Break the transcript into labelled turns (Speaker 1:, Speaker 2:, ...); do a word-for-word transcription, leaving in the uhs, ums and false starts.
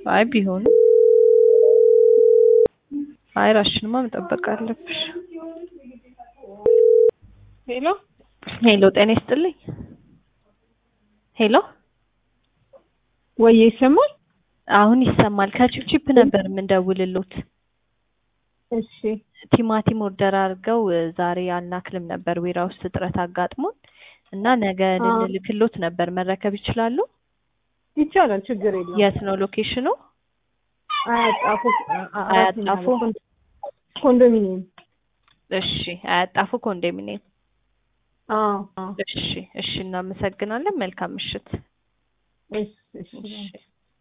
Speaker 1: አይ ቢሆን አይ ራስሽንማ መጠበቅ አለብሽ።
Speaker 2: ሄሎ
Speaker 1: ሄሎ ጤና ይስጥልኝ። ሄሎ
Speaker 2: ወይ ይሰማል?
Speaker 1: አሁን ይሰማል። ከቺፕቺፕ ነበር የምንደውልሎት።
Speaker 2: እሺ
Speaker 1: ቲማቲም ኦርደር አድርገው ዛሬ አልናክልም ነበር ዌራውስ እጥረት አጋጥሞን እና ነገ ልንልክሎት ነበር። መረከብ ይችላሉ?
Speaker 2: ይቻላል፣ ችግር የለም።
Speaker 1: የት ነው ሎኬሽኑ?
Speaker 2: አያጣፉ
Speaker 1: አያጣፉ
Speaker 2: ኮንዶሚኒየም።
Speaker 1: እሺ አያጣፉ ኮንዶሚኒየም።
Speaker 2: አዎ
Speaker 1: እሺ እሺ እናመሰግናለን። መልካም ምሽት።
Speaker 2: እሺ እሺ